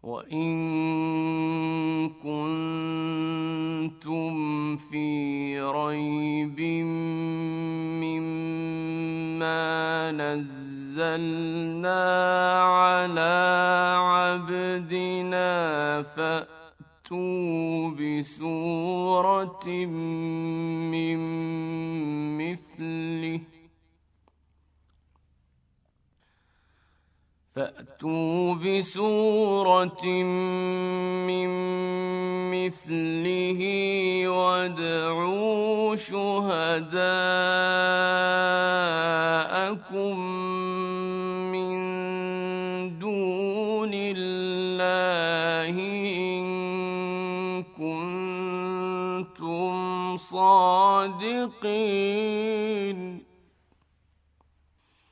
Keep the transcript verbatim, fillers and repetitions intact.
وَإِن كُنتُمْ فِي رَيْبٍ مِّمَّا نَزَّلْنَا عَلَىٰ عَبْدِنَا فَأْتُوا بِسُورَةٍ مِّن مِّثْلِهِ فَأْتُوا بِسُورَةٍ مِّن مِّثْلِهِ وَادْعُوا شُهَدَاءَكُم مِّن دُونِ اللَّهِ إِن كُنتُمْ صَادِقِينَ